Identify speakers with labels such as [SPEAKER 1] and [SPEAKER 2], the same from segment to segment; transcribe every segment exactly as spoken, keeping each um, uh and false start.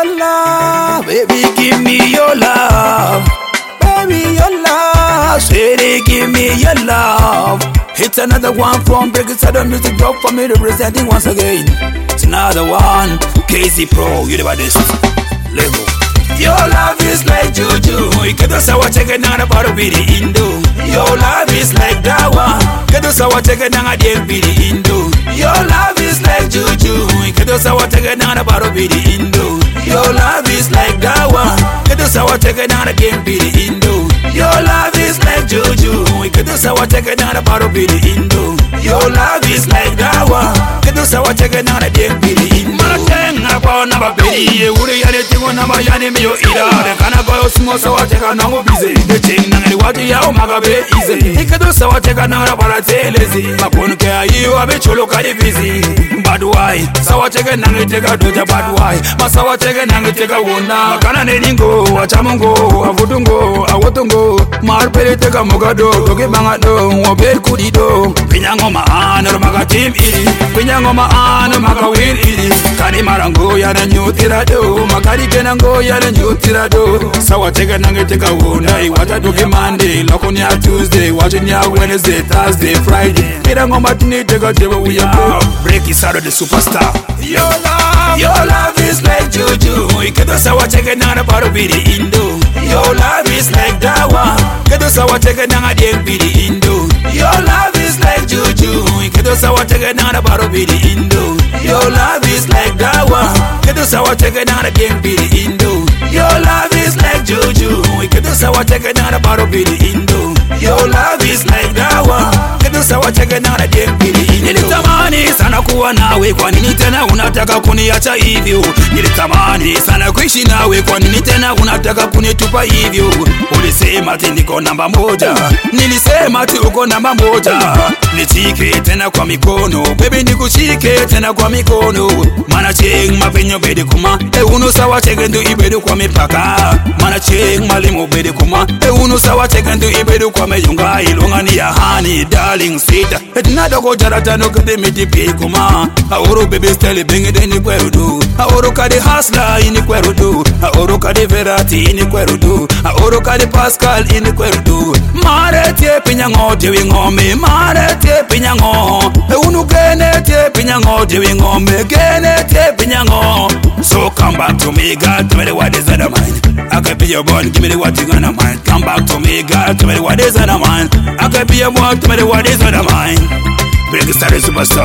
[SPEAKER 1] your love, baby, give me your love. Baby, your love, sweetie, give me your love. It's another one from Breaking Southern Music Drop for me representing once again. It's another one, K Z Pro, you the baddest. Lego. Your love is like juju, ikedo sawa cheke nanga paro biri indo. Your love is like dawa, ikedo sawa cheke nanga dieng biri indo. Your love is like juju, ikedo sawa cheke nanga paro biri indo. Your love is like dawa, ikedo sawa cheke nanga dieng biri indo. Your love is like juju, ikedo sawa cheke nanga paro biri indo. Your love is like dawa, ikedo sawa cheke nanga dieng biri indo. Malatenga pa na ba biri, uri yale tingo na ba yani mi. Ira kana go small so wateka na go busy the chain na ni wati ya o magabe easy ikedo so wateka na ra para telezi mapon ke ayi wa be cholo ka di busy bad why so wateka na ngiteka doja bad why masa wateka na ngiteka wona kana ne ningo wachamungo avudungo awotungo marpele teka mogado toke banga do ober kudido pinyango ma ana maga team iri pinyango ma ana maga win iri kani marango ya na nyutira do makari kenango ya na nyutira do sawa teka nange teka wona iwata toke Monday loko ni Tuesday watching ya Wednesday Thursday Friday pinyango matini teka tebo we are break is out of the superstar. Your love, your love is like juju, ikedo sawa teka nanga paro biri indo. Your love is like dawa, ikedo sawa teka nanga dieng biri indo. Your love is like juju, ikedo sawa teka nanga paro biri indo. Your love is like dawa, ikedo sawa teka nanga dieng biri indo. Your love is like juju, ikedo sawa teka nanga paro biri indo. Your love is like dawa, ikedo sawa teka nanga dieng biri indo. Nilitamani sana kuwa nawe, kwa nini tena unataka kuniacha hivyo? Nilitamani sana kuishi nawe, kwa nini tena unataka kunitupa hivyo? Ulisema ati niko namba moja, nilisema ati uko namba moja. Nishike tena kwa mikono, baby nikushike tena kwa mikono. Mana cheng mapenyo bede kuma, e uno sawa chegendu ibedu kwa mipaka. Mana cheng malimo bede kuma, e uno sawa chegendu ibedu kwa meyunga. Ilunga ni ya honey, darling, sweet. Etina dogo jarata no kede miti pie kuma. Aoro baby style bengi deni kwerudu. Aoro kade hasla ini kwerudu. Aoro kade verati ini kwerudu. Aoro kade Pascal ini kwerudu. Mare tie pinyango dewi ngome, mare tie pinyango. E unu gene tie pinyango dewi ngome, gene tie pinyango. So come back to me, God, tell me what is on the mind. I can be your boy, give me what you gonna mind. Come back to me, God, tell me what is on the mind. I can be your boy, tell me what is on the mind. Break a star superstar.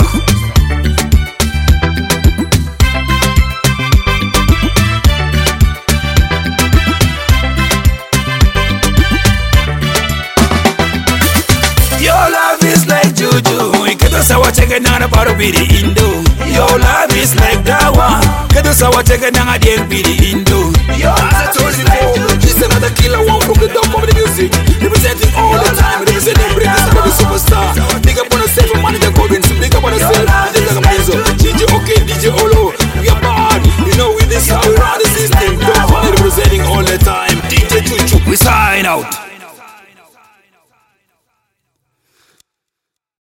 [SPEAKER 1] Your love is like juju, ikedo sawa cheke nanga paro biri indo. Your love is like dawa, ikedo sawa cheke nanga dieng biri indo. Your love is like juju.